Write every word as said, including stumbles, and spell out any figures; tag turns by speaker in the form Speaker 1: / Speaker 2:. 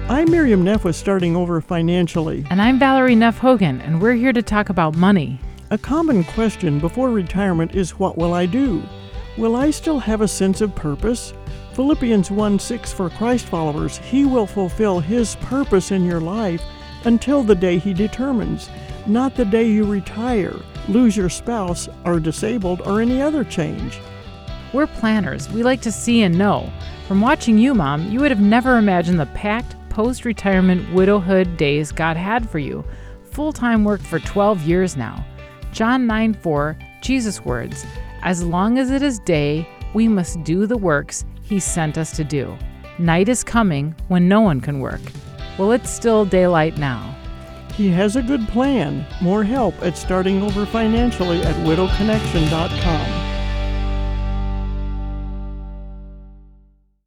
Speaker 1: I'm Miriam Neff with Starting Over Financially.
Speaker 2: And I'm Valerie Neff Hogan, and we're here to talk about money.
Speaker 1: A common question before retirement is, what will I do? Will I still have a sense of purpose? Philippians one six for Christ followers, He will fulfill His purpose in your life until the day He determines, not the day you retire, lose your spouse, are disabled, or any other change.
Speaker 2: We're planners. We like to see and know. From watching you, Mom, you would have never imagined the packed post-retirement widowhood days God had for you. Full-time work for twelve years now. John nine four, Jesus' words, "As long as it is day, we must do the works He sent us to do. Night is coming when no one can work." Well, it's still daylight now.
Speaker 1: He has a good plan. More help at Starting Over Financially at widow connection dot com.